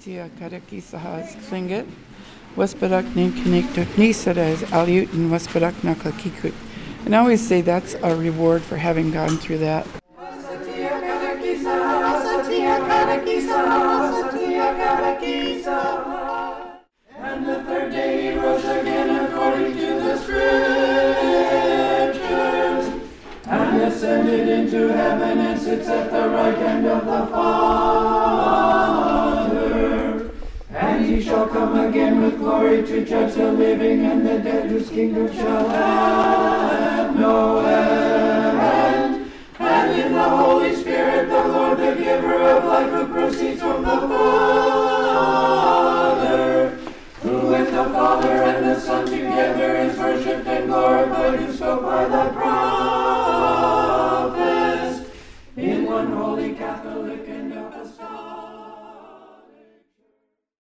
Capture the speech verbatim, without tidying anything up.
Tia Karakisahas Klinget, Westbadak Nin Connected Nisadas Aliut and Westbadak Nakakikut. And I always say that's a reward for having gone through that. And the third day he rose again according to the Scriptures, and ascended into heaven and sits at the right hand of the Father. And he shall come again with glory to judge the living and the dead, whose kingdom shall have no end. And in the Holy Spirit, the Lord, the giver of life, who proceeds from the Father, who with the Father and the Son together is worshipped and glorified, who spoke by the